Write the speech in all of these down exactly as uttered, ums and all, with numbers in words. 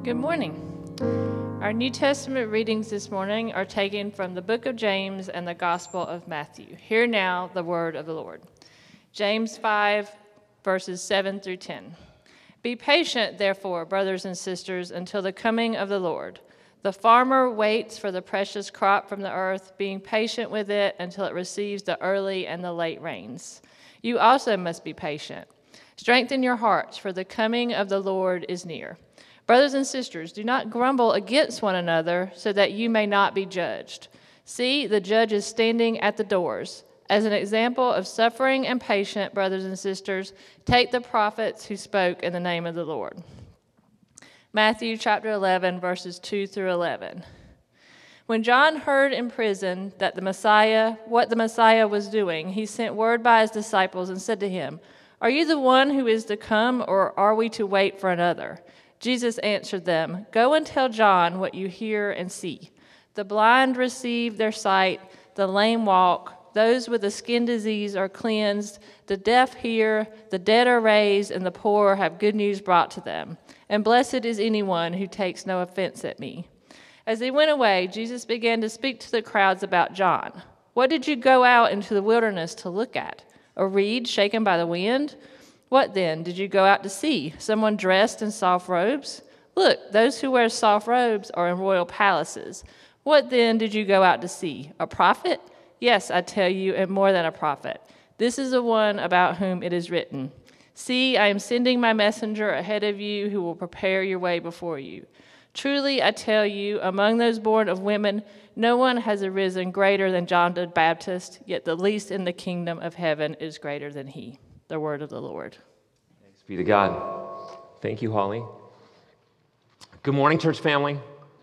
Good morning. Our New Testament readings this morning are taken from the book of James and the Gospel of Matthew. Hear now the word of the Lord. James five, verses seven through ten. Be patient, therefore, brothers and sisters, until the coming of the Lord. The farmer waits for the precious crop from the earth, being patient with it until it receives the early and the late rains. You also must be patient. Strengthen your hearts, for the coming of the Lord is near. Brothers and sisters, do not grumble against one another so that you may not be judged. See, the judge is standing at the doors. As an example of suffering and patience, brothers and sisters, take the prophets who spoke in the name of the Lord. Matthew chapter eleven, verses two through eleven. When John heard in prison that the Messiah, what the Messiah was doing, he sent word by his disciples and said to him, "Are you the one who is to come, or are we to wait for another?" Jesus answered them, "Go and tell John what you hear and see. The blind receive their sight, the lame walk, those with a skin disease are cleansed, the deaf hear, the dead are raised, and the poor have good news brought to them. And blessed is anyone who takes no offense at me." As they went away, Jesus began to speak to the crowds about John. "What did you go out into the wilderness to look at? A reed shaken by the wind? What then did you go out to see? Someone dressed in soft robes? Look, those who wear soft robes are in royal palaces. What then did you go out to see? A prophet? Yes, I tell you, and more than a prophet. This is the one about whom it is written, 'See, I am sending my messenger ahead of you who will prepare your way before you.' Truly, I tell you, among those born of women, no one has arisen greater than John the Baptist, yet the least in the kingdom of heaven is greater than he." The word of the Lord. Thanks be to God. Thank you, Holly. Good morning, church family.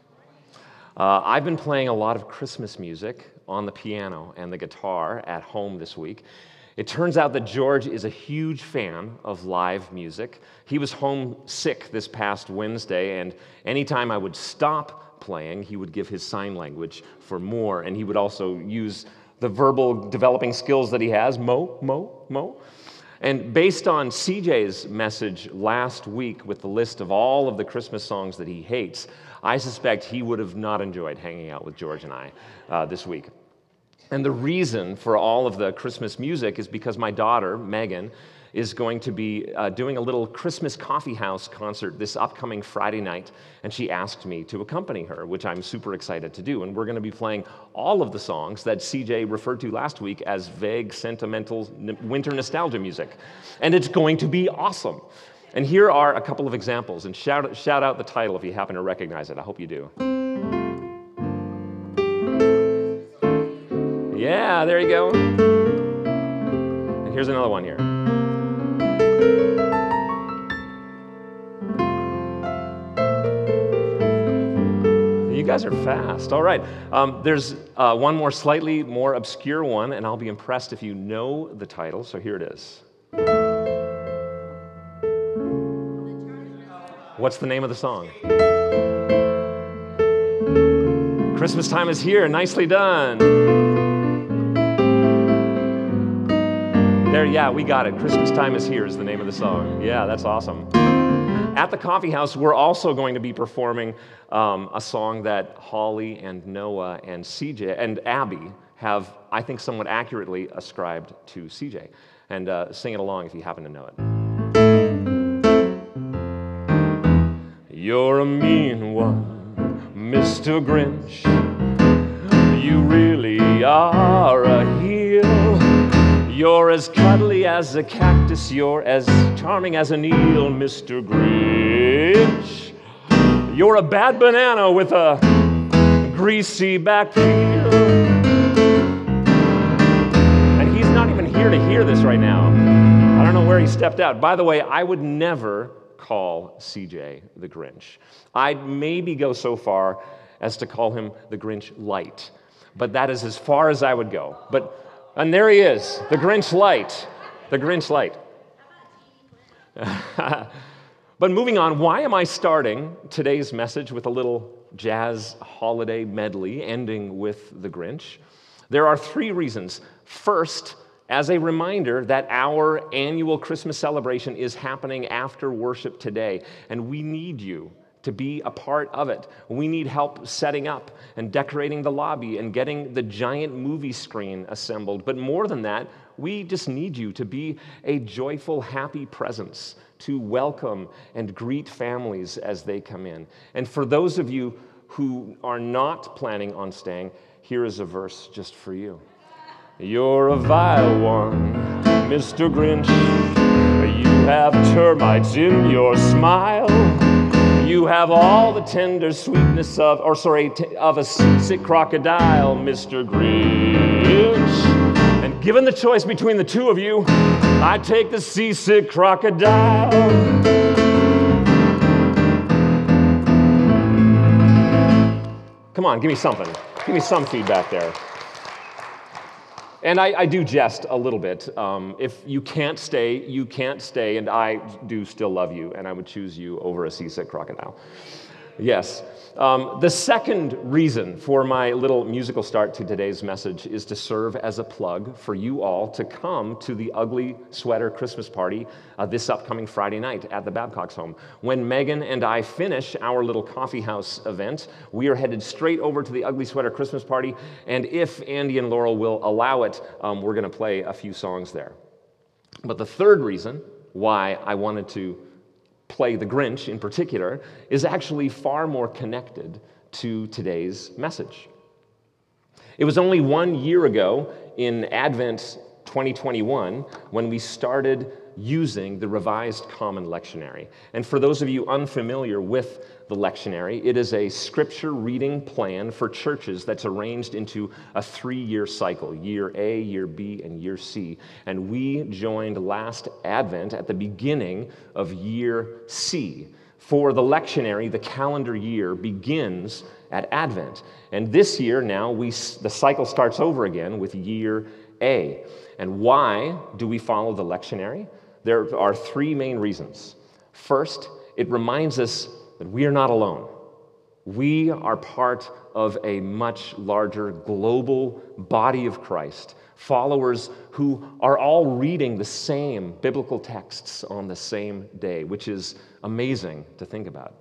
Uh, I've been playing a lot of Christmas music on the piano and the guitar at home this week. It turns out that George is a huge fan of live music. He was homesick this past Wednesday, and anytime I would stop playing, he would give his sign language for more, and he would also use the verbal developing skills that he has, mo, mo, mo. And based on C J's message last week with the list of all of the Christmas songs that he hates, I suspect he would have not enjoyed hanging out with George and I uh, this week. And the reason for all of the Christmas music is because my daughter, Megan, is going to be uh, doing a little Christmas coffee house concert this upcoming Friday night, and she asked me to accompany her, which I'm super excited to do. And we're going to be playing all of the songs that C J referred to last week as vague, sentimental n- winter nostalgia music. And it's going to be awesome. And here are a couple of examples, and shout, shout out the title if you happen to recognize it. I hope you do. Yeah, there you go. And here's another one here. You guys are fast. All right. Um, there's uh, one more slightly more obscure one, and I'll be impressed if you know the title. So here it is. What's the name of the song? Christmas time is here. Nicely done. There, yeah, we got it. Christmas time is here is the name of the song. Yeah, that's awesome. At the coffee house, we're also going to be performing um, a song that Holly and Noah and C J and Abby have, I think, somewhat accurately ascribed to C J. And uh, sing it along if you happen to know it. You're a mean one, Mister Grinch. You really are a heel. You're as cuddly as a cactus, you're as charming as an eel, Mister Grinch. You're a bad banana with a greasy back peel. And he's not even here to hear this right now. I don't know where he stepped out. By the way, I would never call C J the Grinch. I'd maybe go so far as to call him the Grinch Light, but that is as far as I would go. But And there he is, the Grinch Light, the Grinch Light. But moving on, why am I starting today's message with a little jazz holiday medley ending with the Grinch? There are three reasons. First, as a reminder that our annual Christmas celebration is happening after worship today, and we need you to be a part of it. We need help setting up and decorating the lobby and getting the giant movie screen assembled. But more than that, we just need you to be a joyful, happy presence to welcome and greet families as they come in. And for those of you who are not planning on staying, here is a verse just for you. You're a vile one, Mister Grinch. You have termites in your smile. You have all the tender sweetness of, or sorry, t- of a sick crocodile, Mister Grinch. And given the choice between the two of you, I take the seasick crocodile. Come on, give me something. Give me some feedback there. And I, I do jest a little bit. Um, if you can't stay, you can't stay, and I do still love you, and I would choose you over a seasick crocodile. Yes. Um, the second reason for my little musical start to today's message is to serve as a plug for you all to come to the Ugly Sweater Christmas party uh, this upcoming Friday night at the Babcock's home. When Megan and I finish our little coffee house event, we are headed straight over to the Ugly Sweater Christmas party, and if Andy and Laurel will allow it, um, we're going to play a few songs there. But the third reason why I wanted to play the Grinch in particular is actually far more connected to today's message. It was only one year ago in Advent twenty twenty-one when we started using the Revised Common Lectionary. And for those of you unfamiliar with the lectionary, it is a scripture reading plan for churches that's arranged into a three-year cycle, year A, year B, and year C. And we joined last Advent at the beginning of year C. For the lectionary, the calendar year begins at Advent. And this year now, we the cycle starts over again with year A. And why do we follow the lectionary? There are three main reasons. First, it reminds us that we are not alone. We are part of a much larger global body of Christ, followers who are all reading the same biblical texts on the same day, which is amazing to think about.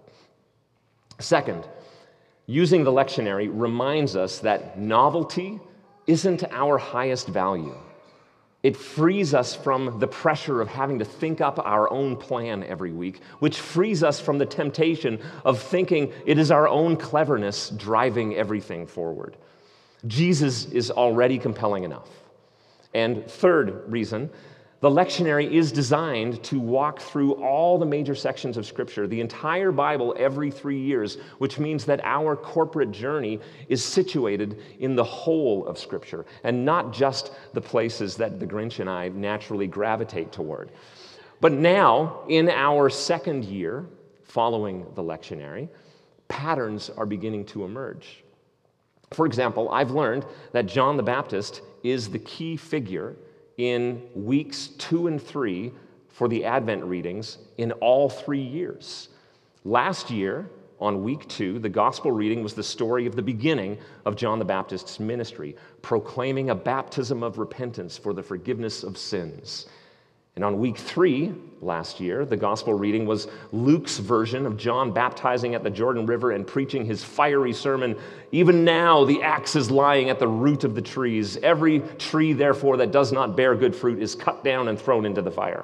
Second, using the lectionary reminds us that novelty isn't our highest value. It frees us from the pressure of having to think up our own plan every week, which frees us from the temptation of thinking it is our own cleverness driving everything forward. Jesus is already compelling enough. And third reason, the lectionary is designed to walk through all the major sections of Scripture, the entire Bible every three years, which means that our corporate journey is situated in the whole of Scripture and not just the places that the Grinch and I naturally gravitate toward. But now, in our second year following the lectionary, patterns are beginning to emerge. For example, I've learned that John the Baptist is the key figure in weeks two and three for the Advent readings in all three years. Last year, on week two, the gospel reading was the story of the beginning of John the Baptist's ministry, proclaiming a baptism of repentance for the forgiveness of sins. And on week three last year, the gospel reading was Luke's version of John baptizing at the Jordan River and preaching his fiery sermon, "Even now the axe is lying at the root of the trees. Every tree, therefore, that does not bear good fruit is cut down and thrown into the fire."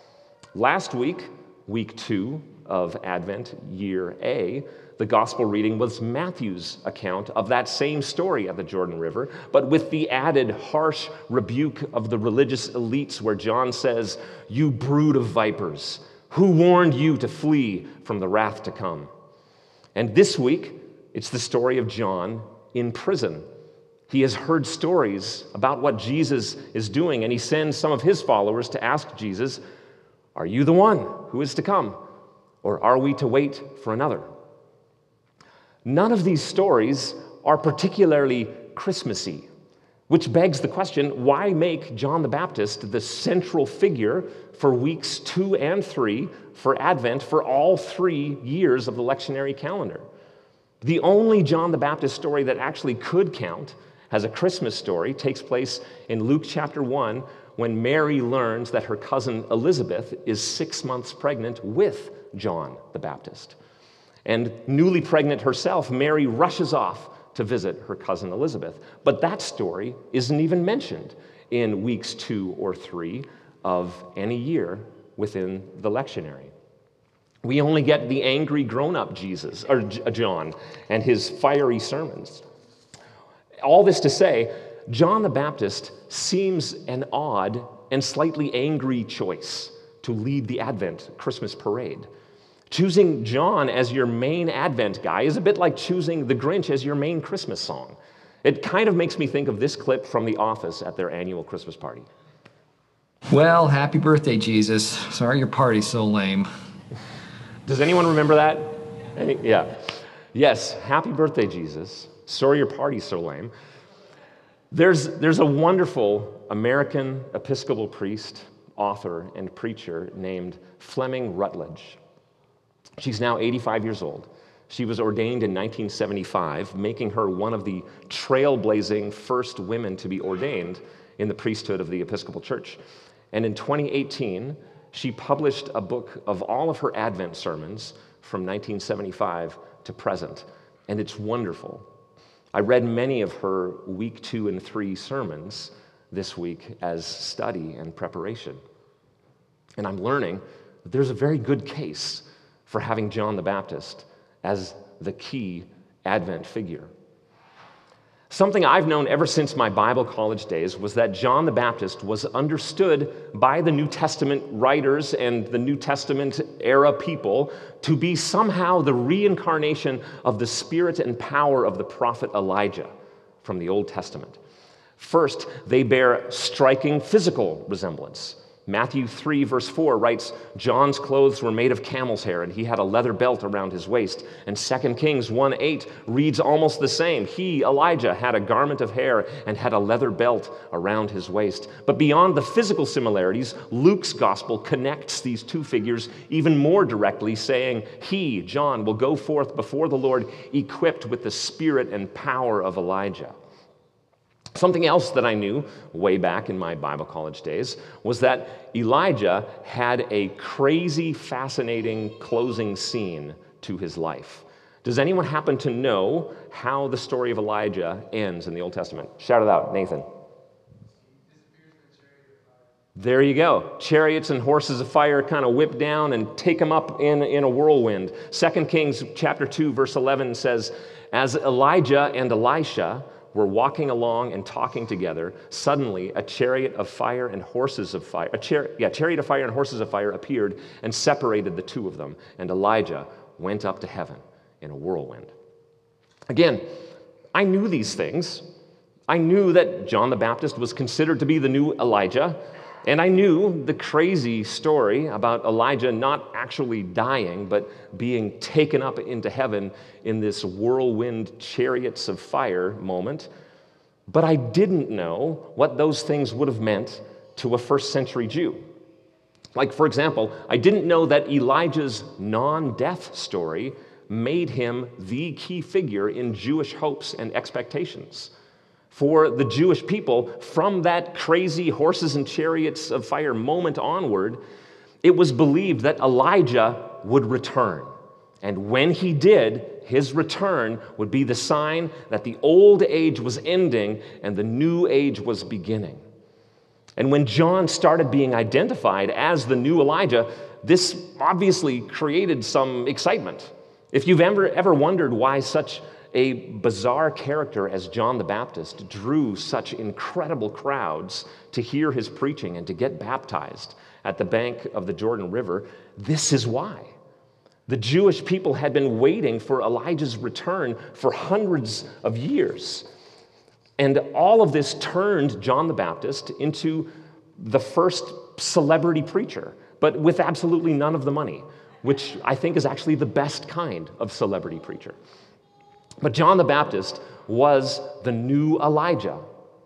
Last week, week two of Advent, year A, the gospel reading was Matthew's account of that same story at the Jordan River, but with the added harsh rebuke of the religious elites where John says, "You brood of vipers, who warned you to flee from the wrath to come?" And this week, it's the story of John in prison. He has heard stories about what Jesus is doing, and he sends some of his followers to ask Jesus, "Are you the one who is to come, or are we to wait for another?" None of these stories are particularly Christmassy, which begs the question, why make John the Baptist the central figure for weeks two and three for Advent for all three years of the lectionary calendar? The only John the Baptist story that actually could count as a Christmas story takes place in Luke chapter one when Mary learns that her cousin Elizabeth is six months pregnant with John the Baptist. And newly pregnant herself, Mary rushes off to visit her cousin Elizabeth. But that story isn't even mentioned in weeks two or three of any year within the lectionary. We only get the angry grown-up Jesus, or John, and his fiery sermons. All this to say, John the Baptist seems an odd and slightly angry choice to lead the Advent Christmas parade. Choosing John as your main Advent guy is a bit like choosing the Grinch as your main Christmas song. It kind of makes me think of this clip from The Office at their annual Christmas party. Well, happy birthday, Jesus. Sorry your party's so lame. Does anyone remember that? Any? Yeah. Yes, happy birthday, Jesus. Sorry your party's so lame. There's, there's a wonderful American Episcopal priest, author, and preacher named Fleming Rutledge. She's now eighty-five years old. She was ordained in nineteen seventy-five, making her one of the trailblazing first women to be ordained in the priesthood of the Episcopal Church. And in twenty eighteen, she published a book of all of her Advent sermons from nineteen seventy-five to present, and it's wonderful. I read many of her week two and three sermons this week as study and preparation. And I'm learning that there's a very good case for having John the Baptist as the key Advent figure. Something I've known ever since my Bible college days was that John the Baptist was understood by the New Testament writers and the New Testament era people to be somehow the reincarnation of the spirit and power of the prophet Elijah from the Old Testament. First, they bear striking physical resemblance. Matthew three, verse four writes, John's clothes were made of camel's hair, and he had a leather belt around his waist. And Second Kings one eight reads almost the same. He, Elijah, had a garment of hair and had a leather belt around his waist. But beyond the physical similarities, Luke's gospel connects these two figures even more directly, saying, he, John, will go forth before the Lord equipped with the spirit and power of Elijah. Something else that I knew way back in my Bible college days was that Elijah had a crazy, fascinating closing scene to his life. Does anyone happen to know how the story of Elijah ends in the Old Testament? Shout it out, Nathan. There you go. Chariots and horses of fire kind of whip down and take him up in, in a whirlwind. Second Kings chapter two, verse eleven says, as Elijah and Elisha were walking along and talking together, suddenly a chariot of fire and horses of fire, a char- yeah, chariot of fire and horses of fire appeared and separated the two of them, and Elijah went up to heaven in a whirlwind. Again, I knew these things. I knew that John the Baptist was considered to be the new Elijah, and I knew the crazy story about Elijah not actually dying, but being taken up into heaven in this whirlwind chariots of fire moment. But I didn't know what those things would have meant to a first century Jew. Like, for example, I didn't know that Elijah's non-death story made him the key figure in Jewish hopes and expectations. For the Jewish people, from that crazy horses and chariots of fire moment onward, it was believed that Elijah would return. And when he did, his return would be the sign that the old age was ending and the new age was beginning. And when John started being identified as the new Elijah, this obviously created some excitement. If you've ever, ever wondered why such a bizarre character as John the Baptist drew such incredible crowds to hear his preaching and to get baptized at the bank of the Jordan River, this is why. The Jewish people had been waiting for Elijah's return for hundreds of years. And all of this turned John the Baptist into the first celebrity preacher, but with absolutely none of the money, which I think is actually the best kind of celebrity preacher. But John the Baptist was the new Elijah,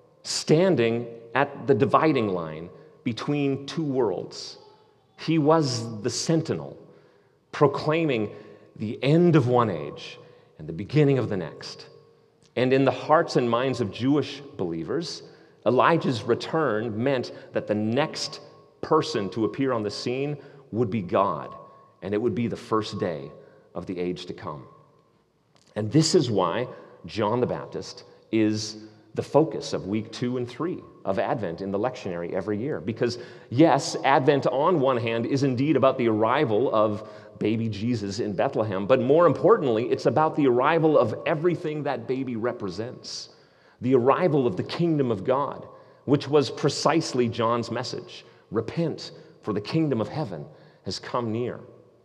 standing at the dividing line between two worlds. He was the sentinel, proclaiming the end of one age and the beginning of the next. And in the hearts and minds of Jewish believers, Elijah's return meant that the next person to appear on the scene would be God, and it would be the first day of the age to come. And this is why John the Baptist is the focus of week two and three of Advent in the lectionary every year. Because yes, Advent on one hand is indeed about the arrival of baby Jesus in Bethlehem, but more importantly, it's about the arrival of everything that baby represents. The arrival of the kingdom of God, which was precisely John's message. Repent, for the kingdom of heaven has come near.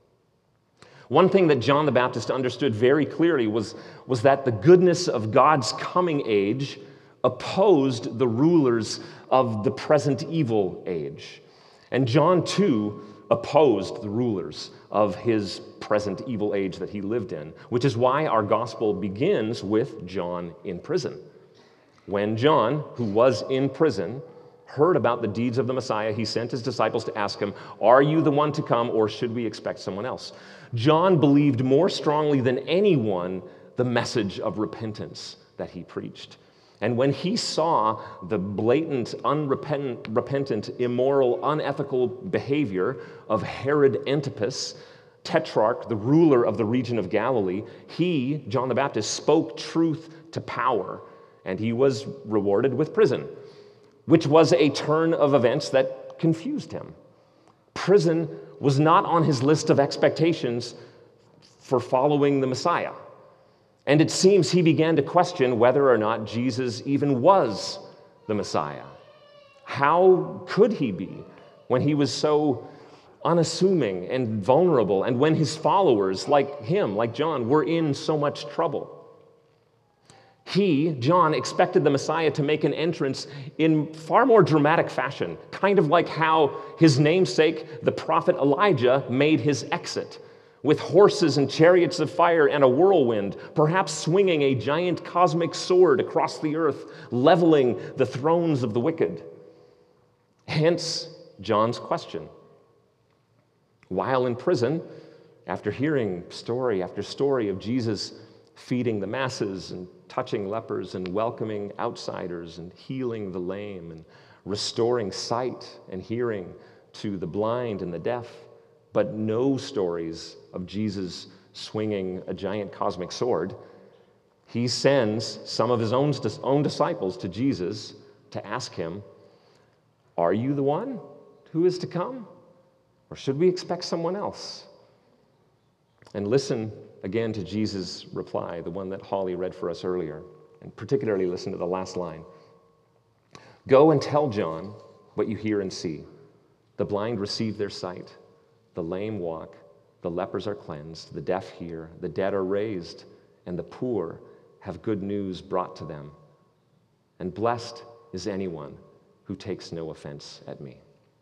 One thing that John the Baptist understood very clearly was, was that the goodness of God's coming age opposed the rulers of the present evil age. And John, too, opposed the rulers of his present evil age that he lived in, which is why our gospel begins with John in prison. When John, who was in prison, heard about the deeds of the Messiah, he sent his disciples to ask him, "Are you the one to come, or should we expect someone else?" John believed more strongly than anyone the message of repentance that he preached. And when he saw the blatant, unrepentant, repentant, immoral, unethical behavior of Herod Antipas, tetrarch, the ruler of the region of Galilee, he, John the Baptist, spoke truth to power, and he was rewarded with prison, which was a turn of events that confused him. Prison was not on his list of expectations for following the Messiah. And it seems he began to question whether or not Jesus even was the Messiah. How could he be when he was so unassuming and vulnerable, and when his followers, like him, like John, were in so much trouble? He, John, expected the Messiah to make an entrance in far more dramatic fashion, kind of like how his namesake, the prophet Elijah, made his exit, with horses and chariots of fire and a whirlwind, perhaps swinging a giant cosmic sword across the earth, leveling the thrones of the wicked. Hence, John's question. While in prison, after hearing story after story of Jesus feeding the masses and touching lepers and welcoming outsiders and healing the lame and restoring sight and hearing to the blind and the deaf, but no stories of Jesus swinging a giant cosmic sword, he sends some of his own, own disciples to Jesus to ask him, "Are you the one who is to come? Or should we expect someone else?" And listen again to Jesus' reply, the one that Holly read for us earlier, and particularly listen to the last line. "Go and tell John what you hear and see. The blind receive their sight, the lame walk, the lepers are cleansed, the deaf hear, the dead are raised, and the poor have good news brought to them. And blessed is anyone who takes no offense at me."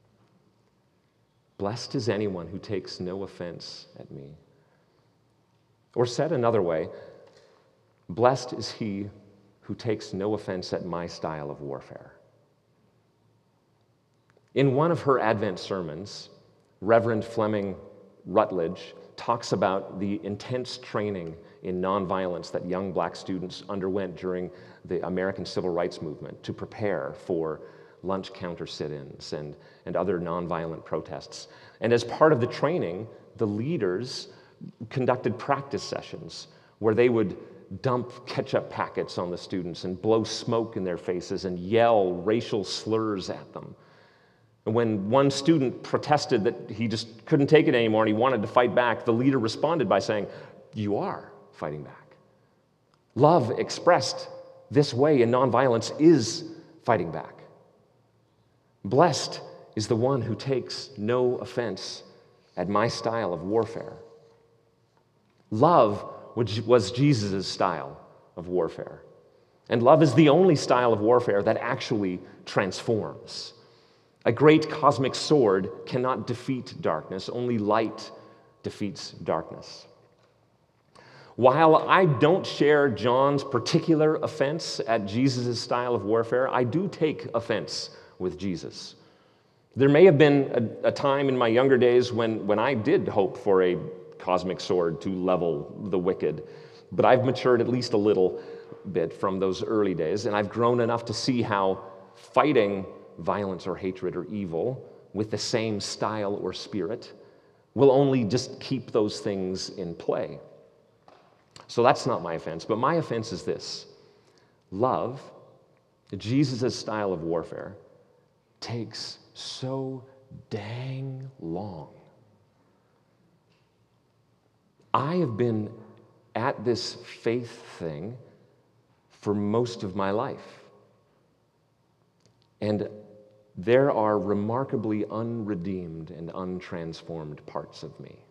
Blessed is anyone who takes no offense at me. Or said another way, blessed is he who takes no offense at my style of warfare. In one of her Advent sermons, Reverend Fleming Rutledge talks about the intense training in nonviolence that young black students underwent during the American Civil Rights Movement to prepare for lunch counter sit-ins and, and other nonviolent protests. And as part of the training, the leaders conducted practice sessions where they would dump ketchup packets on the students and blow smoke in their faces and yell racial slurs at them. And when one student protested that he just couldn't take it anymore and he wanted to fight back, the leader responded by saying, "You are fighting back. Love expressed this way in nonviolence is fighting back. Blessed is the one who takes no offense at my style of warfare." Love, which was Jesus' style of warfare. And love is the only style of warfare that actually transforms. A great cosmic sword cannot defeat darkness. Only light defeats darkness. While I don't share John's particular offense at Jesus' style of warfare, I do take offense with Jesus. There may have been a, a time in my younger days when, when I did hope for a cosmic sword to level the wicked, but I've matured at least a little bit from those early days, and I've grown enough to see how fighting violence or hatred or evil with the same style or spirit will only just keep those things in play. So that's not my offense, but my offense is this. Love, Jesus' style of warfare, takes so dang long. I have been at this faith thing for most of my life. And there are remarkably unredeemed and untransformed parts of me.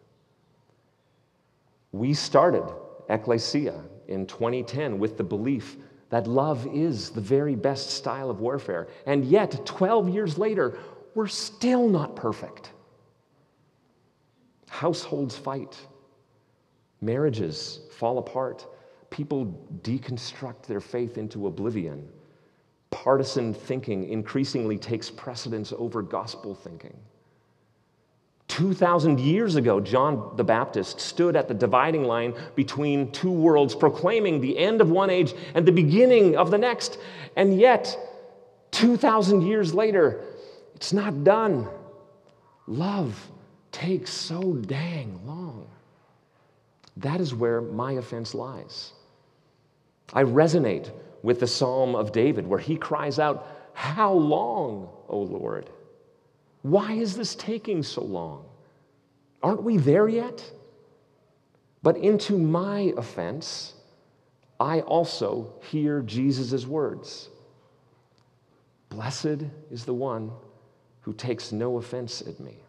We started Ecclesia in twenty ten with the belief that love is the very best style of warfare. And yet, twelve years later, we're still not perfect. Households fight. Marriages fall apart. People deconstruct their faith into oblivion. Partisan thinking increasingly takes precedence over gospel thinking. two thousand years ago, John the Baptist stood at the dividing line between two worlds, proclaiming the end of one age and the beginning of the next. And yet, two thousand years later, it's not done. Love takes so dang long. That is where my offense lies. I resonate with the Psalm of David, where he cries out, "How long, O Lord? Why is this taking so long? Aren't we there yet?" But into my offense, I also hear Jesus' words. Blessed is the one who takes no offense at me.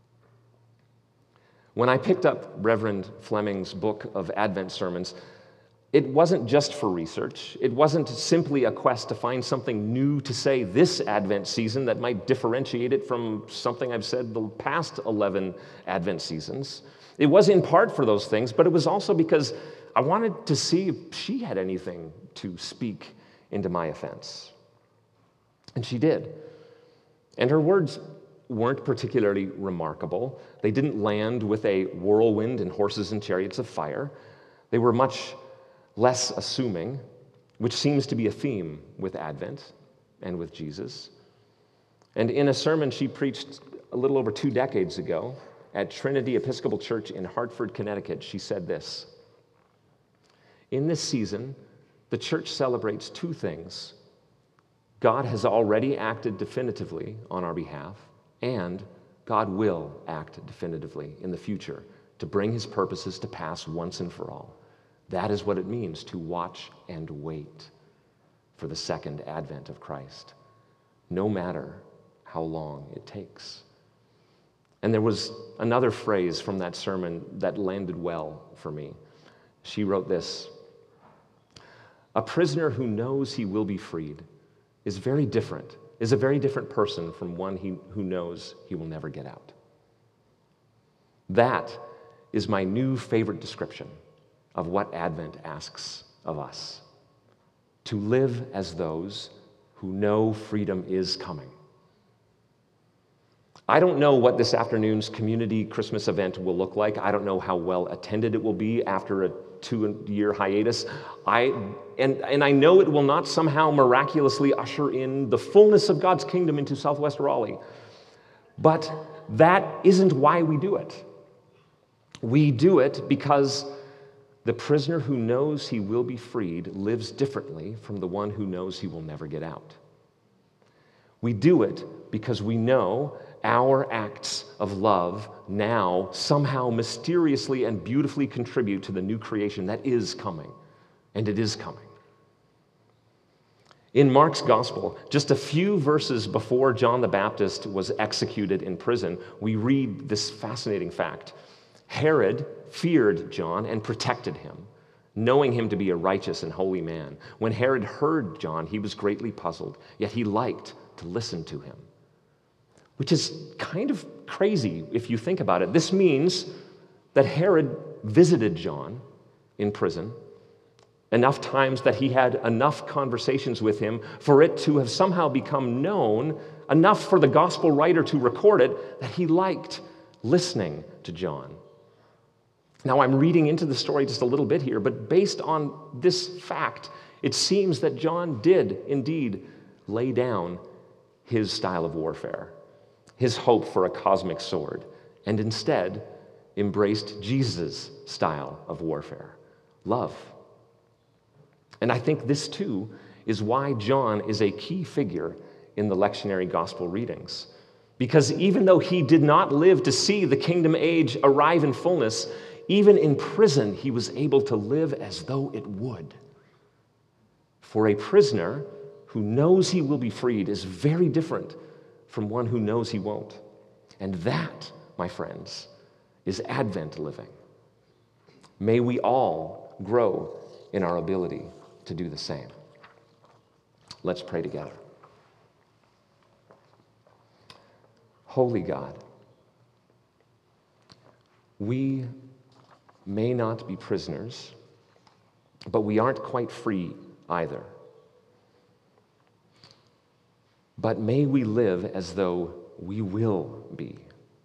When I picked up Reverend Fleming's book of Advent sermons, it wasn't just for research. It wasn't simply a quest to find something new to say this Advent season that might differentiate it from something I've said the past eleven Advent seasons. It was in part for those things, but it was also because I wanted to see if she had anything to speak into my offense. And she did. And her words weren't particularly remarkable. They didn't land with a whirlwind and horses and chariots of fire. They were much less assuming, which seems to be a theme with Advent and with Jesus. And in a sermon she preached a little over two decades ago at Trinity Episcopal Church in Hartford, Connecticut, she said this: "In this season, the church celebrates two things. God has already acted definitively on our behalf, and God will act definitively in the future to bring his purposes to pass once and for all. That is what it means to watch and wait for the second advent of Christ, no matter how long it takes." And there was another phrase from that sermon that landed well for me. She wrote this: "A prisoner who knows he will be freed is very different, is a very different person from one he, who knows he will never get out." That is my new favorite description of what Advent asks of us: to live as those who know freedom is coming. I don't know what this afternoon's community Christmas event will look like. I don't know how well attended it will be after a two-year hiatus. I and, and I know it will not somehow miraculously usher in the fullness of God's kingdom into Southwest Raleigh. But that isn't why we do it. We do it because the prisoner who knows he will be freed lives differently from the one who knows he will never get out. We do it because we know our acts of love now somehow mysteriously and beautifully contribute to the new creation that is coming, and it is coming. In Mark's gospel, just a few verses before John the Baptist was executed in prison, we read this fascinating fact. Herod feared John and protected him, knowing him to be a righteous and holy man. When Herod heard John, he was greatly puzzled, yet he liked to listen to him. Which is kind of crazy if you think about it. This means that Herod visited John in prison enough times that he had enough conversations with him for it to have somehow become known, enough for the gospel writer to record it, that he liked listening to John. Now, I'm reading into the story just a little bit here, but based on this fact, it seems that John did indeed lay down his style of warfare, his hope for a cosmic sword, and instead embraced Jesus' style of warfare, love. And I think this too is why John is a key figure in the lectionary gospel readings. Because even though he did not live to see the kingdom age arrive in fullness, even in prison he was able to live as though it would. For a prisoner who knows he will be freed is very different from one who knows he won't. And that, my friends, is Advent living. May we all grow in our ability to do the same. Let's pray together. Holy God, we may not be prisoners, but we aren't quite free either. But may we live as though we will be.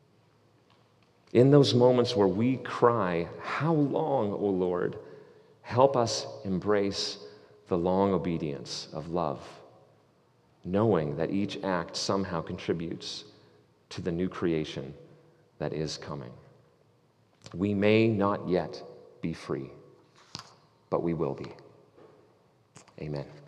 In those moments where we cry, "How long, O Lord?" help us embrace the long obedience of love, knowing that each act somehow contributes to the new creation that is coming. We may not yet be free, but we will be. Amen.